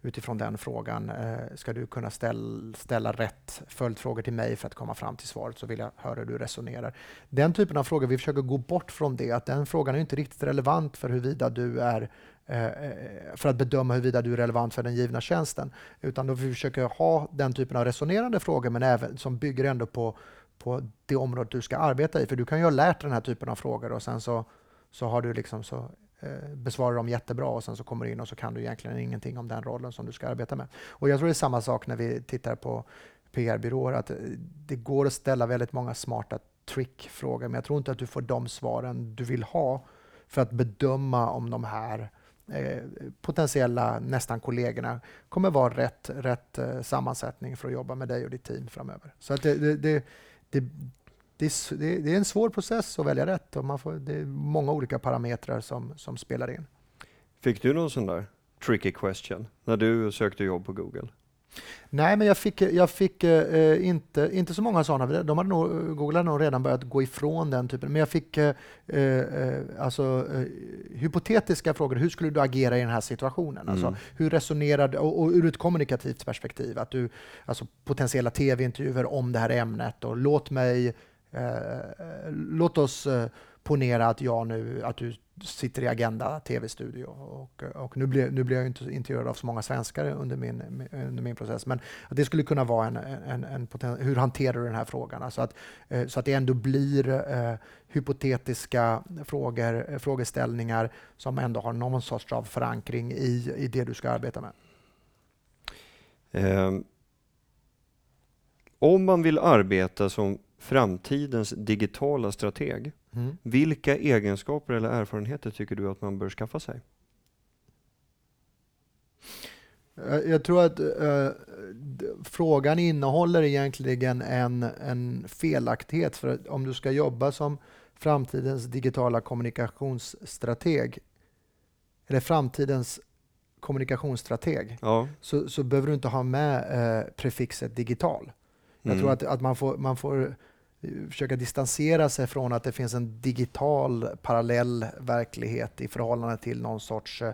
utifrån den frågan. Eh, ska du kunna ställ, ställa rätt följdfrågor till mig för att komma fram till svaret, så vill jag höra hur du resonerar. Den typen av frågor, vi försöker gå bort från det, att den frågan är inte riktigt relevant för huruvida du är för att bedöma huruvida du är relevant för den givna tjänsten, utan då vi försöker ha den typen av resonerande frågor, men även som bygger ändå på, på det området du ska arbeta i. För du kan ju ha lärt dig den här typen av frågor och sen så, så har du liksom så eh, besvarar dem jättebra och sen så kommer du in och så kan du egentligen ingenting om den rollen som du ska arbeta med. Och jag tror det är samma sak när vi tittar på P R-byråer, att det går att ställa väldigt många smarta trick-frågor, men jag tror inte att du får de svaren du vill ha för att bedöma om de här Eh, potentiella nästan kollegorna kommer vara rätt, rätt eh, sammansättning för att jobba med dig och ditt team framöver. Så att det, det, det, det, det, det är en svår process att välja rätt och man får, det är många olika parametrar som, som spelar in. Fick du någon sån där tricky question när du sökte jobb på Google? Nej, men jag fick, jag fick eh, inte, inte så många sådana. De hade nog, Google hade nog redan börjat gå ifrån den typen. Men jag fick eh, eh, alltså, eh, hypotetiska frågor. Hur skulle du agera i den här situationen? Mm. Alltså, hur resonerade, och, och ur ett kommunikativt perspektiv, att du, alltså, potentiella tv-intervjuer om det här ämnet. Och låt mig, eh, låt oss eh, ponera att jag nu, att du sitter i Agenda tv-studio och, och nu blir, nu blir jag inte intervjuad av så många svenskar under min, under min process, men det skulle kunna vara en, en, en poten- hur hanterar du den här frågan? Alltså att, så att det ändå blir eh, hypotetiska frågor, frågeställningar som ändå har någon sorts av förankring i, i det du ska arbeta med. Um, om man vill arbeta som framtidens digitala strateg, mm. vilka egenskaper eller erfarenheter tycker du att man bör skaffa sig? Jag tror att uh, frågan innehåller egentligen en, en felaktighet. För att om du ska jobba som framtidens digitala kommunikationsstrateg, eller framtidens kommunikationsstrateg, ja. så, så behöver du inte ha med uh, prefixet digital. Jag mm. tror att, att man får, man får försöka distansera sig från att det finns en digital parallell verklighet i förhållande till någon sorts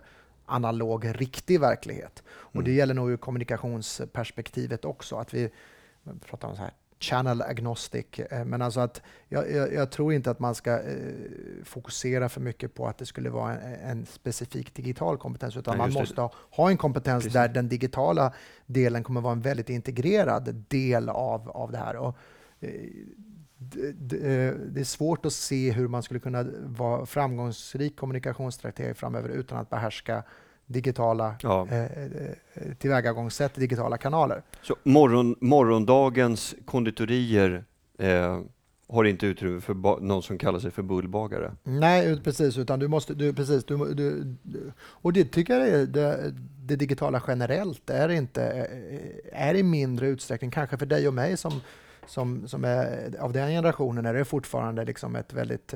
analog riktig verklighet. Mm. Och det gäller nog ur kommunikationsperspektivet också, att vi pratar om så här channel agnostic, men alltså att jag, jag, jag tror inte att man ska eh, fokusera för mycket på att det skulle vara en, en specifik digital kompetens, utan Nej, man måste ha, ha en kompetens Precis. där den digitala delen kommer vara en väldigt integrerad del av, av det här. Och, eh, det, det, det är svårt att se hur man skulle kunna vara framgångsrik kommunikationsstrateg framöver utan att behärska digitala ja. eh, tillvägagångssätt, digitala kanaler. Så morgon, morgondagens konditorier eh, har inte utrymme för ba- någon som kallar sig för bullbagare? Nej, precis, utan du måste, du, precis, du, du, du, och det tycker jag är det, det digitala generellt är inte, är i mindre utsträckning, kanske för dig och mig som, som, som är av den generationen, är det fortfarande liksom ett väldigt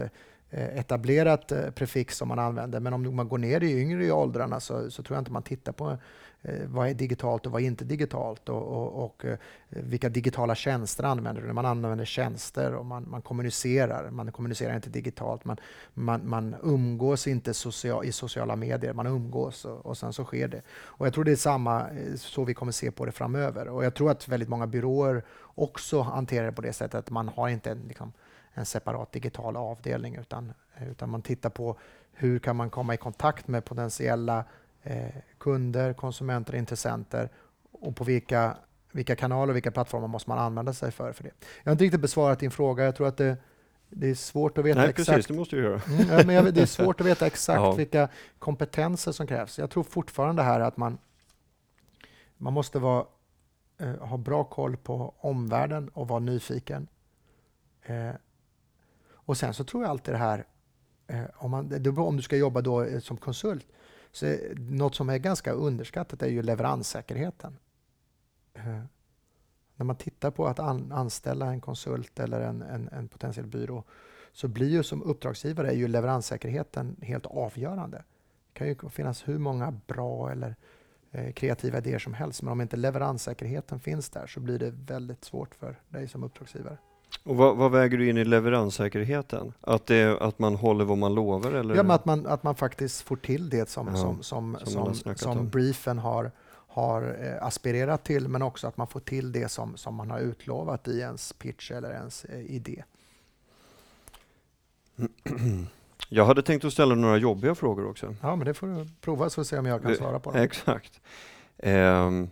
etablerat prefix som man använder, men om man går ner i yngre i åldrarna så, så tror jag inte man tittar på eh, vad är digitalt och vad är inte digitalt och, och, och eh, vilka digitala tjänster använder du. Man använder tjänster och man, man kommunicerar. Man kommunicerar inte digitalt, man, man, man umgås inte social, i sociala medier, man umgås och, och sen så sker det. Och jag tror det är samma, så vi kommer se på det framöver. Och jag tror att väldigt många byråer också hanterar det på det sättet att man har inte en liksom, en separat digital avdelning, utan, utan man tittar på hur kan man komma i kontakt med potentiella eh, kunder, konsumenter, intressenter och på vilka, vilka kanaler och vilka plattformar måste man använda sig för, för det. Jag har inte riktigt besvarat din fråga. Jag tror att det, det är svårt att veta Nej, exakt. Precis, det måste du göra. Mm, ja, men jag, det är svårt att veta exakt ja. vilka kompetenser som krävs. Jag tror fortfarande här att man, man måste vara, eh, ha bra koll på omvärlden och vara nyfiken. Eh, Och sen så tror jag alltid det här, eh, om, man, om du ska jobba då eh, som konsult, så är, något som är ganska underskattat är ju leveranssäkerheten. Eh, när man tittar på att an, anställa en konsult eller en, en, en potentiell byrå, så blir ju som uppdragsgivare är ju leveranssäkerheten helt avgörande. Det kan ju finnas hur många bra eller eh, kreativa idéer som helst, men om inte leveranssäkerheten finns där så blir det väldigt svårt för dig som uppdragsgivare. Och vad, vad väger du in i leveranssäkerheten? Att, det, att man håller vad man lovar? Eller? Ja, men att man, att man faktiskt får till det som, ja, som, som, som, som, som briefen har, har eh, aspirerat till, men också att man får till det som, som man har utlovat i ens pitch eller ens eh, idé. Jag hade tänkt att ställa några jobbiga frågor också. Ja, men det får du prova så se om jag kan svara på dem. Exakt. Um,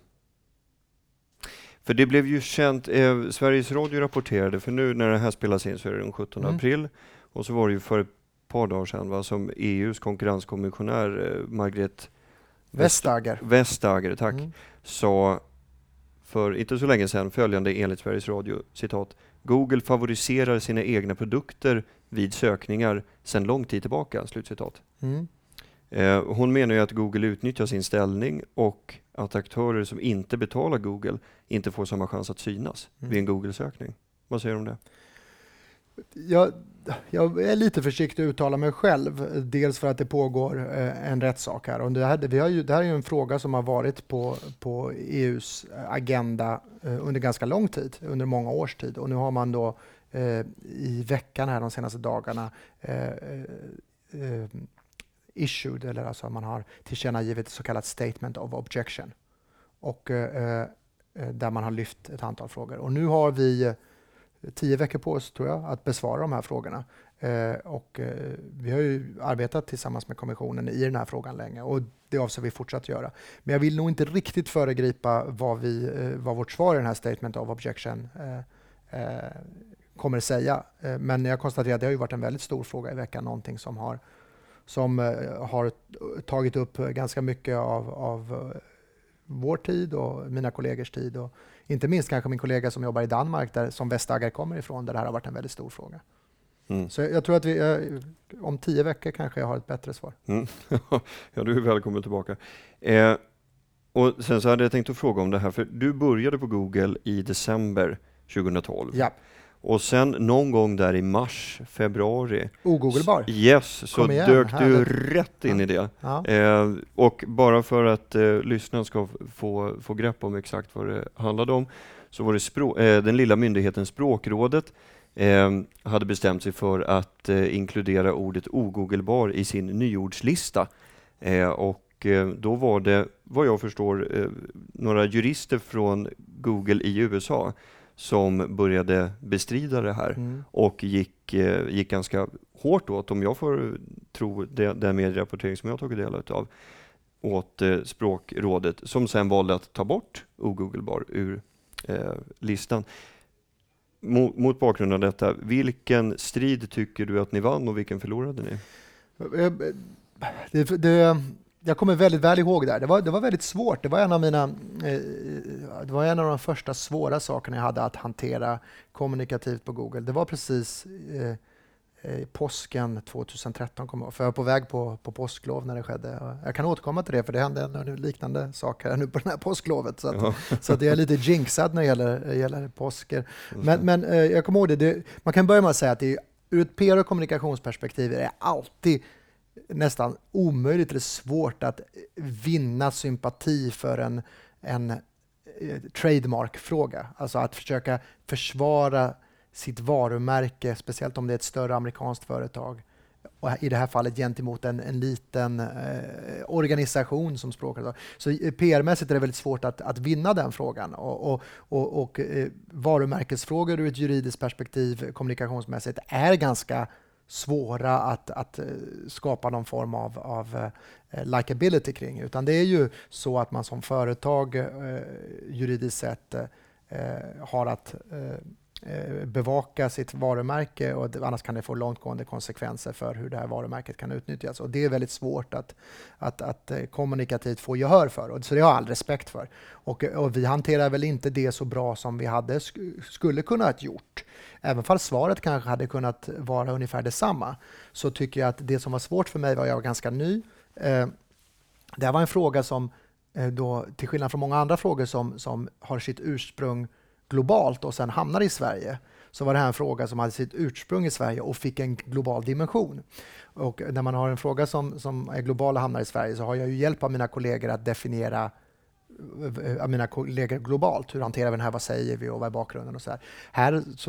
för det blev ju känt, eh, Sveriges Radio rapporterade, för nu när det här spelas in så är det den sjuttonde Mm. april, och så var det ju för ett par dagar sedan va, som E U:s konkurrenskommissionär eh, Margret Vestager. Vestager, tack, Mm. sa för inte så länge sedan följande enligt Sveriges Radio, citat: Google favoriserar sina egna produkter vid sökningar sedan lång tid tillbaka, slutcitat. Mm. Eh, hon menar ju att Google utnyttjar sin ställning och att aktörer som inte betalar Google inte får samma chans att synas Mm. vid en Google-sökning. Vad säger du om det? Jag, jag är lite försiktig att uttala mig själv, dels för att det pågår eh, en rättssak här. Och det, här vi har ju, det här är ju en fråga som har varit på, på E U:s agenda eh, under ganska lång tid, under många års tid. Och nu har man då eh, i veckan här de senaste dagarna eh, eh, issued, eller alltså man har tillkännagivit ett så kallat statement of objection. Och eh, eh, där man har lyft ett antal frågor. Och nu har vi tio veckor på oss, tror jag, att besvara de här frågorna. Eh, och eh, vi har ju arbetat tillsammans med kommissionen i den här frågan länge, och det avser vi fortsatt göra. Men jag vill nog inte riktigt föregripa vad, vi, eh, vad vårt svar i den här statement of objection eh, eh, kommer säga. Eh, men jag konstaterar att det har ju varit en väldigt stor fråga i veckan, någonting som har, som, eh, har tagit upp ganska mycket av, av eh, vår tid och mina kollegors tid, och inte minst kanske min kollega som jobbar i Danmark, där, som Vestager kommer ifrån, där det här har varit en väldigt stor fråga. Mm. Så jag tror att vi, eh, om tio veckor kanske jag har ett bättre svar. Mm. Ja, du är välkommen tillbaka. Eh, och sen så hade jag tänkt att fråga om det här, för du började på Google i december tjugohundratolv. Ja. Och sen någon gång där i mars, februari, Ogooglebar. Yes, så igen, dök du härligt. rätt in Ja. i det. Ja. Eh, och bara för att eh, lyssnarna ska få, få grepp om exakt vad det handlade om, så var det språ- eh, den lilla myndigheten Språkrådet eh, hade bestämt sig för att eh, inkludera ordet ogooglebar i sin nyordslista. Eh, och eh, då var det, vad jag förstår, eh, några jurister från Google i U S A som började bestrida det här Mm. och gick, eh, gick ganska hårt åt, om jag får tro det, den medierapportering som jag tagit del av, åt eh, Språkrådet, som sen valde att ta bort ogooglebar ur eh, listan. Mot, mot bakgrund av detta, vilken strid tycker du att ni vann och vilken förlorade ni? Det, det, jag kommer väldigt väl ihåg det här. Det var, det var väldigt svårt. Det var en av mina, eh, det var en av de första svåra sakerna jag hade att hantera kommunikativt på Google. Det var precis eh, eh, påsken tjugohundratretton, kom jag, för jag var på väg på, på påsklov när det skedde. Jag kan återkomma till det, för det hände en liknande sak här nu på det här påsklovet. Så att, Ja. så att jag är lite jinxad när det gäller, gäller påsker. Men, men eh, jag kommer ihåg det, det. Man kan börja med att säga att det är, ur ett P R- och kommunikationsperspektiv är det alltid nästan omöjligt eller svårt att vinna sympati för en, en eh, trademark-fråga. Alltså att försöka försvara sitt varumärke, speciellt om det är ett större amerikanskt företag. Och i det här fallet gentemot en, en liten eh, organisation som Språkrådet. Så P R-mässigt är det väldigt svårt att, att vinna den frågan. Och, och, och, och eh, varumärkesfrågor ur ett juridiskt perspektiv, kommunikationsmässigt, är ganska svåra att, att uh, skapa någon form av, av uh, likability kring. Utan det är ju så att man som företag uh, juridiskt sett uh, har att uh, bevaka sitt varumärke, och annars kan det få långtgående konsekvenser för hur det här varumärket kan utnyttjas. Och det är väldigt svårt att, att, att kommunikativt få gehör för. Och så det har jag all respekt för. Och, och vi hanterar väl inte det så bra som vi hade skulle kunnat gjort. Även fall svaret kanske hade kunnat vara ungefär detsamma, så tycker jag att det som var svårt för mig var, jag var ganska ny. Eh, det var en fråga som, eh, då, till skillnad från många andra frågor som, som har sitt ursprung globalt och sen hamnar i Sverige, så var det här en fråga som hade sitt ursprung i Sverige och fick en global dimension. Och när man har en fråga som, som är global och hamnar i Sverige, så har jag ju hjälp av mina kollegor att definiera av mina kollegor globalt. Hur hanterar vi den här? Vad säger vi och vad är bakgrunden? Och så här. Här så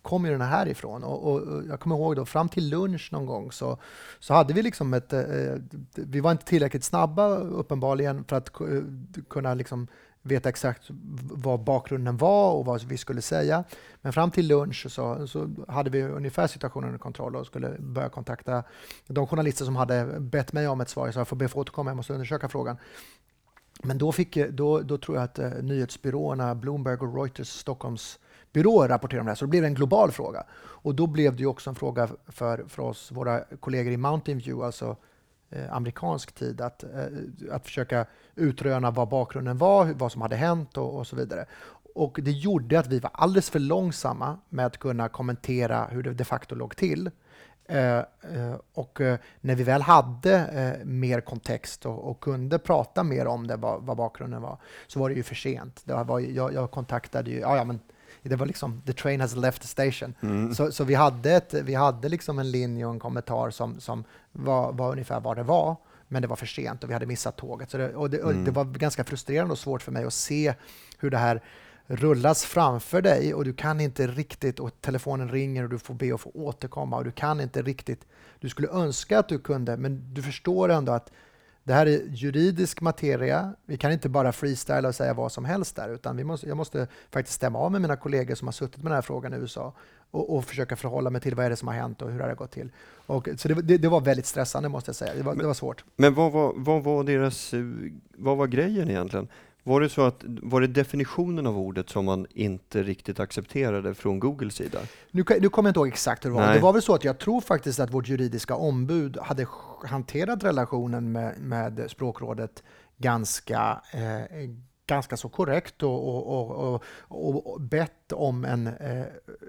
kom ju den här ifrån. Och, och, och jag kommer ihåg då, fram till lunch någon gång så, så hade vi liksom ett... Eh, vi var inte tillräckligt snabba uppenbarligen för att kunna liksom veta exakt vad bakgrunden var och vad vi skulle säga. Men fram till lunch så, så hade vi ungefär situationen under kontroll och skulle börja kontakta de journalister som hade bett mig om ett svar. Så jag får be få återkomma, jag måste undersöka frågan. Men då, fick, då, då tror jag att eh, nyhetsbyråerna Bloomberg och Reuters Stockholms byråer rapporterade om det här, så det blev en global fråga. Och då blev det ju också en fråga för, för oss, våra kollegor i Mountain View, alltså eh, amerikansk tid, att, eh, att försöka utröna vad bakgrunden var, vad som hade hänt och, och så vidare. Och det gjorde att vi var alldeles för långsamma med att kunna kommentera hur det de facto låg till. Uh, uh, och uh, när vi väl hade uh, mer kontext och, och kunde prata mer om det, vad, vad bakgrunden var, så var det ju för sent. Det var, jag, jag kontaktade ju, ja, ja, men det var liksom, the train has left the station. Mm. Så, så vi hade, ett, vi hade liksom en linje och en kommentar som, som var, var ungefär vad det var, men det var för sent och vi hade missat tåget. Så det, och det, mm. och det var ganska frustrerande och svårt för mig att se hur det här rullas framför dig och du kan inte riktigt, och telefonen ringer och du får be att få återkomma och du kan inte riktigt, du skulle önska att du kunde, men du förstår ändå att det här är juridisk materia, vi kan inte bara freestyla och säga vad som helst där, utan vi måste, jag måste faktiskt stämma av med mina kollegor som har suttit med den här frågan i U S A och, och försöka förhålla mig till vad är det som har hänt och hur har det gått till. Och, så det, det, det var väldigt stressande måste jag säga, det var, men, det var svårt. Men vad var, vad var deras, vad var grejen egentligen? Var det så att, var det definitionen av ordet som man inte riktigt accepterade från Googles sida? Nu, nu kommer jag inte ihåg exakt hur det var. Nej. Det var väl så att jag tror faktiskt att vårt juridiska ombud hade hanterat relationen med, med språkrådet ganska, eh, ganska så korrekt och, och, och, och, och bett om en, eh,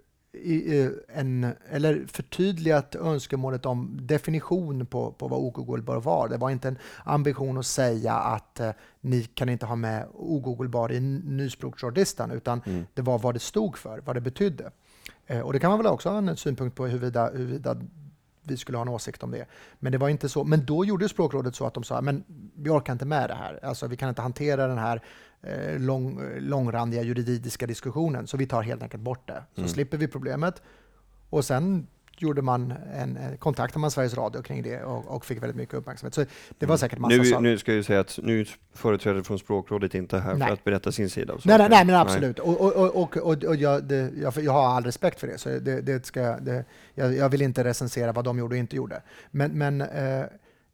i, en eller förtydligat önskemålet om definition på, på vad ogooglebar var. Det var inte en ambition att säga att eh, ni kan inte ha med ogooglebar i nyspråksordlistan, utan mm. det var vad det stod för, vad det betydde. Eh, och det kan man väl också ha en synpunkt på huruvida, huruvida vi skulle ha en åsikt om det. Men det var inte så. Men då gjorde språkrådet så att de sa, men vi orkar inte med det här. Alltså vi kan inte hantera den här eh, lång, långrandiga juridiska diskussionen, så vi tar helt enkelt bort det. Så mm. slipper vi problemet. Och sen gjorde man en, en, kontaktade man Sveriges Radio kring det och, och fick väldigt mycket uppmärksamhet. Så det var säkert massa nu, saker. Nu ska jag säga att nu företrädare från språkrådet inte här nej. för att berätta sin sida. Och nej, nej, nej, men absolut. Nej. Och, och, och, och, och jag, det, jag, jag har all respekt för det. Så det, det ska, det, jag, jag vill inte recensera vad de gjorde och inte gjorde. Men, men eh,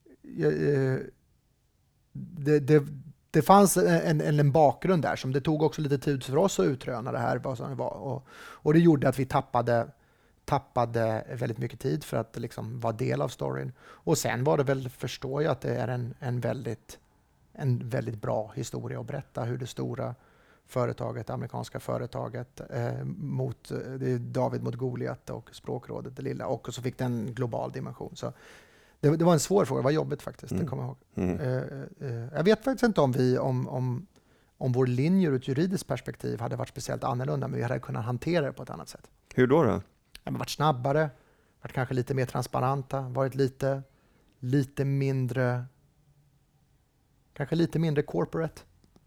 det, det, det fanns en, en, en bakgrund där som det tog också lite tid för oss att utröna det här. Vad som det var. Och, och det gjorde att vi tappade tappade väldigt mycket tid för att liksom vara del av storyn. Och sen var det väl, förstår jag, att det är en, en, väldigt, en väldigt bra historia att berätta hur det stora företaget, amerikanska företaget, eh, mot, det är David mot Goliat och språkrådet det lilla, och så fick det en global dimension. Så det, det var en svår fråga, det var jobbigt faktiskt, mm. det kommer jag ihåg. Mm. Eh, eh, jag vet faktiskt inte om vi, om, om, om vår linje ur ett juridiskt perspektiv hade varit speciellt annorlunda, men vi hade kunnat hantera det på ett annat sätt. Hur då då? Ja, varit snabbare, varit kanske lite mer transparenta, varit lite, lite mindre, kanske lite mindre corporate.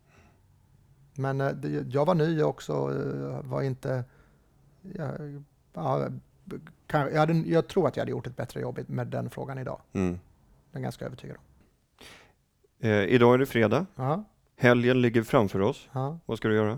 Men eh, jag var ny också, var inte, jag, ja, kan, jag, hade, jag tror att jag hade gjort ett bättre jobb med den frågan idag. Mm. Jag är ganska övertygad om. Eh, idag är det fredag. Aha. Helgen ligger framför oss. Aha. Vad ska du göra?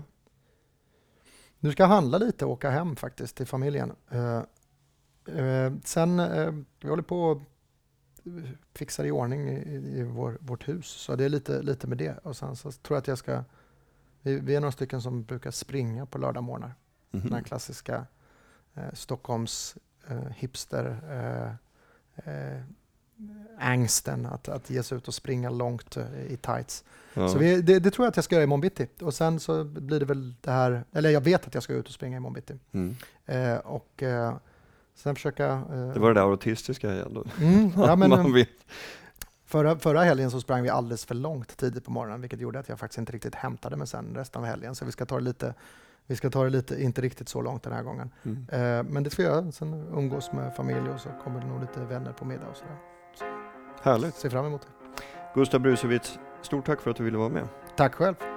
Nu ska jag handla lite och åka hem faktiskt till familjen. Uh, uh, sen, uh, vi håller på att fixa i ordning i, i vår, vårt hus. Så det är lite, lite med det. Och sen så tror jag att jag ska, vi, vi är några stycken som brukar springa på lördagmorgnar. Mm-hmm. Den här klassiska uh, Stockholms uh, hipster uh, uh, angsten att, att ge sig ut och springa långt uh, i tights. Ja. Så vi, det, det tror jag att jag ska göra imorgon bitti. Och sen så blir det väl det här, eller jag vet att jag ska ut och springa imorgon bitti. Mm. Eh, och eh, sen försöka... Eh, det var det där autistiska igen då. Mm, ja, men, Man vet. Förra, förra helgen så sprang vi alldeles för långt tidigt på morgonen, vilket gjorde att jag faktiskt inte riktigt hämtade mig sen resten av helgen. Så vi ska ta det lite, vi ska ta det lite, inte riktigt så långt den här gången. Mm. Eh, men det ska jag göra. Sen umgås med familj och så kommer det nog lite vänner på middag och sådär. Så, härligt. ser fram emot det. Gustav Brusewitz, stort tack för att du ville vara med. Tack själv.